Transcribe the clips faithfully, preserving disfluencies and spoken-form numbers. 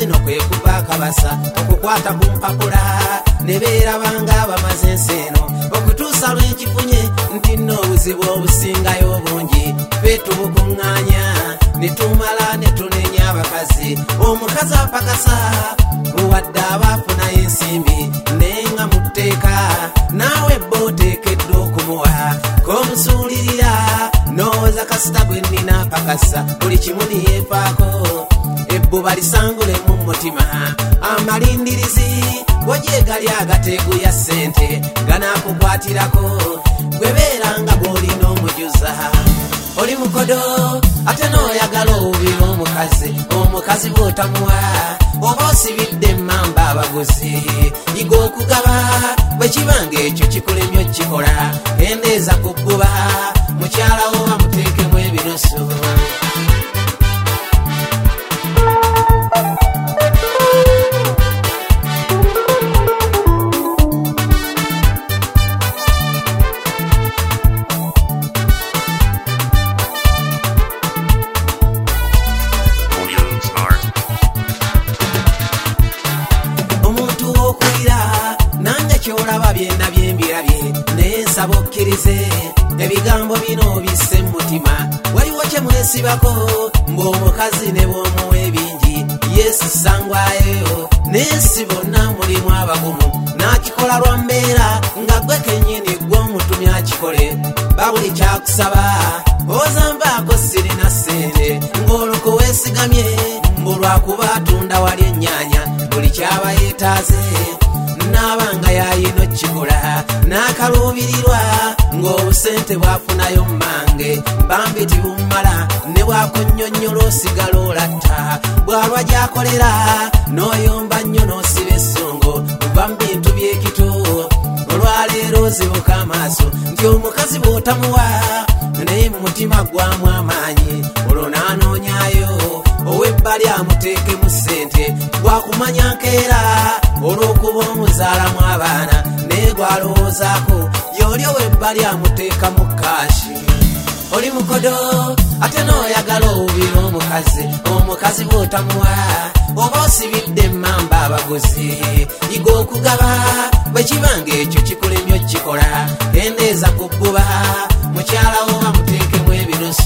zino kwe kuba kabasa okukwata ku mpapula ne beerabanga bamaze enseno okutuusa lw'ekifunye nti nno obuzibu obusingayo obungi ffe tubukuŋŋaanya ne tumala ne tunenya abakazi omukazi apakasa wadde abaafuna ensimbi naye nga mu tteeka naawe bba oteekeddwa okumuwa k'omusuulirira nooza kasita bwe nnina apakasa buli kimu niyeefaako ebbuba lisangule mu mutima amalindirizi gwojeegali agateegu ya ssente ganakukwatirako gwebeeranga bw'olina omujuza oli mukodo ate n'oyagala obubira omukazi omukazi bw'otamuwa oba osibidde emmamba abaguzi yiga okugaba bwe kibanga ekyo kikulemye okikola endeeza ku bbuba mukyala oba muteekemu ebinusu kyolaba byenda byembirabye naye nsaba okkirize ebigambo bino bisse mutima waliwo kye mwesibako ng'omukazi ne bw'omuwa ebingi yesu sangwayo naye si bonna mulimu abagumu n'akikola lwa mbeera nga gwe kennyini gw'omutumi akikole babuli kyakusaba ozambaako sirina ssente ng'olwo weesigamye mbulwakuba atunda wali ennyaanya buli kyaba yeetaaze n'abanga yayina okikola n'akaluubirirwa ng'obusente bwafunayo mmange bambi tibumala ne bwakonnyonnyola osigala olatta bwalwa gy'akolera n'oyomba nnyo n'osiba essungo kuva mu bintu by'ekito olwaleero ozibuka amaaso nti omukazi bw'otamuwa naye mu mutima gwamu amaanyi olwo n'anoonyayo ow'ebbali amuteekemu ssente bwakumanya nkeera olw'okuba omuzaalamu abaana naye gwalowoozaako y'oli ow'ebbali amuteekamu kaashi oli mukodo ate n'oyagala obubira omukazi omukazi bw'otamuwa oba osibidde emmamba abaguzi yiga okugaba bwe kibanga ekyo kikulemye okikola endeeza ku bbuba mukyala oba muteekemu ebinusu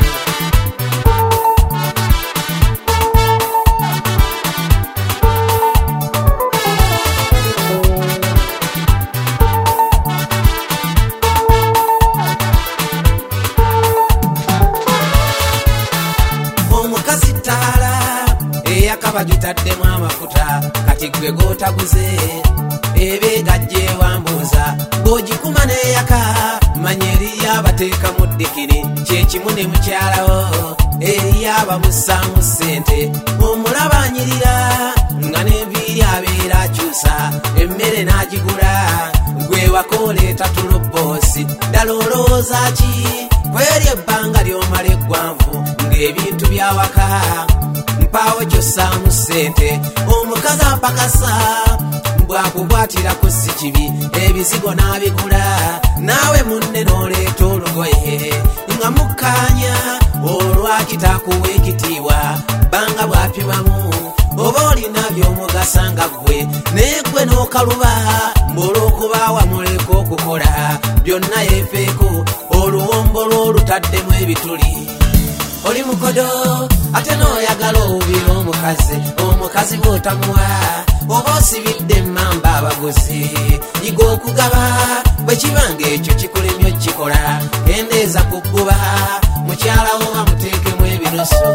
bagitaddemu amafuta kati gwe gootaguze ebeegajje wambuuza bw'ogikuma n'eyaka manya eriyo abateekamu ddikiri kyekimu ne mukyalawo eriyo abamussaamu ssente omulaba anyirira nga n'enviiri abeera akyusa emmere n'agigula gwe wakooleeta tuloboosi ddala olowooza ki kweri ebbanga ly'omala eggwanvu ng'ebintu byawaka mpaawo ky'ossaamu ssente omukazi apakasa bw'akukwatiraku si kibi ebizigo n'abigula naawe munne n'oleeta olugoye nga mukkaanya olwakitaakuwa ekitiibwa bbanga bw'apimamu oba olina by'omugasa nga ggwe naye ggwe n'okaluba mbul'okuba wamuleka okukola byonna yeefeeko oluwombo lw'olutaddemu ebituli oli mukodo ate n'oyagala obubira omukazi omukazi bw'otamuwa oba osibidde emmamba abaguzi yiga okugaba bwe kibanga ekyo kikulemye okikola endeeza ku bbuba mukyala oba muteekemu ebinusu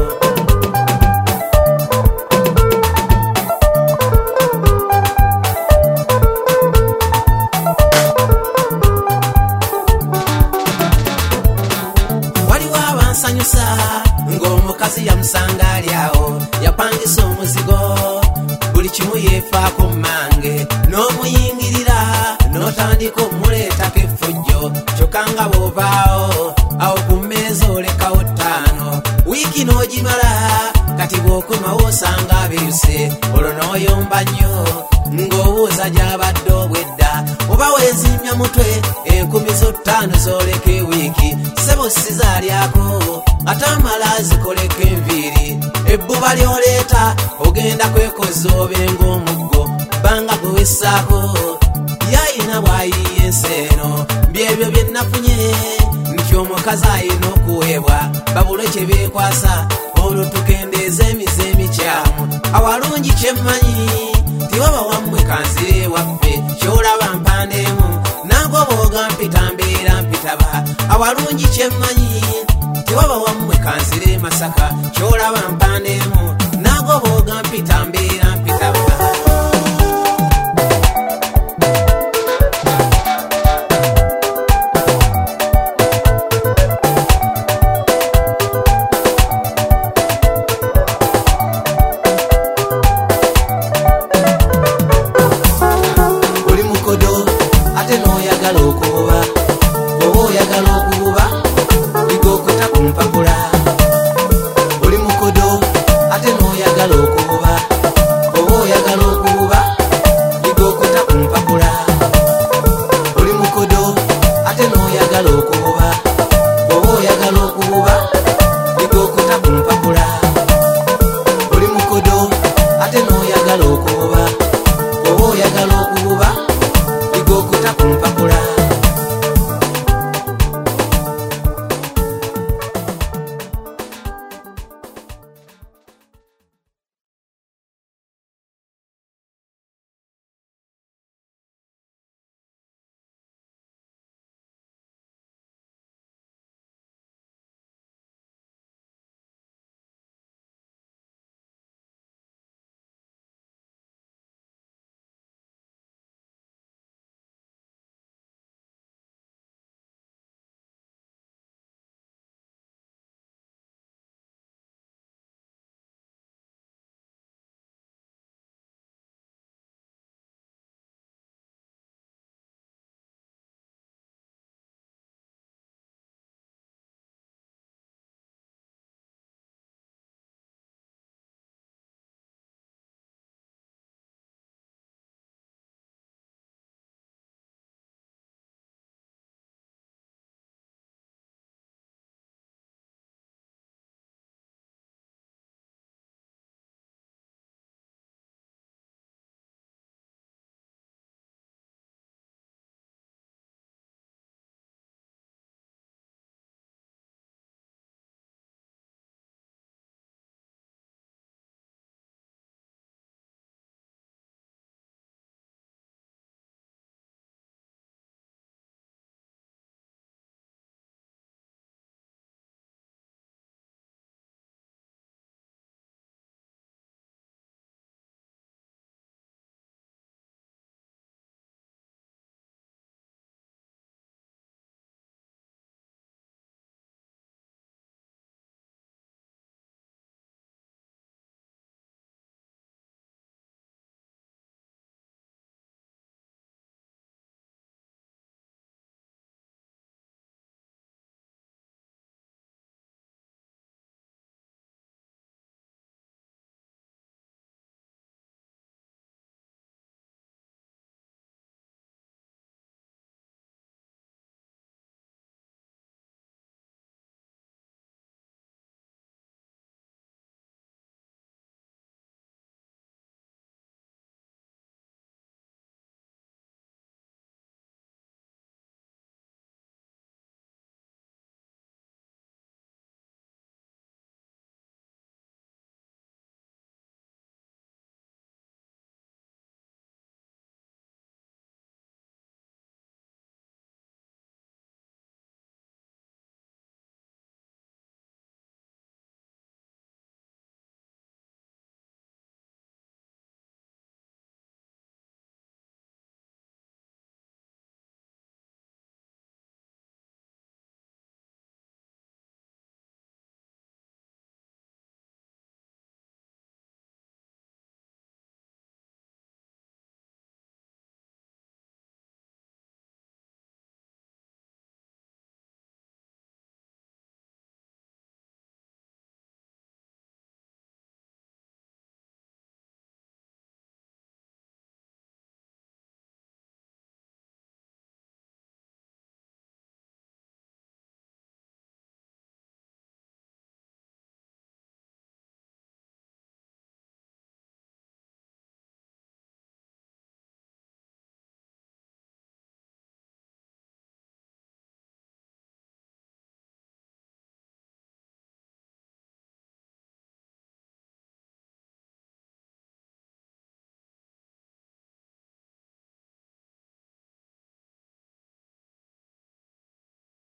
ng'omukazi yamusanga ali awo yapangisa omuzigo buli kimu yeefaako mmange n'omuyingirira n'otandika omuleetako effujjo kyokka nga bw'ovaawo awo ku mmeeza olekawo ttaano wiiki n'ogimala kati bw'okomawo osanga abeyuse olwo n'oyomba nnyo ng'obuuza gy'abadde obwedda oba weezimya mutwe enkumi zo ttaano z'oleka ewiiki sebo sizaalyako ate amala azikoleko enviiri ebbuba lyoleeta ogenda kwekoza obenga omuggo banga gwewessaako yayina bwayiye ensi eno byebyo byenafunye nti omukazi ayina okuweebwa babule kye beekwasa olwo tukendeeza emize emikyamu awalungi kyemmanyi tiwaba wammwe kanzire waffe kyolaba mpandeemu nango booga mpita mbeera mpitaba awalungi kyemmanyi tiwaba wammwe kanzire Masaka kyolaba mpandeemu nango booga mpita mbeera mpitaba Oba oyagala okuba igokota ku mpapula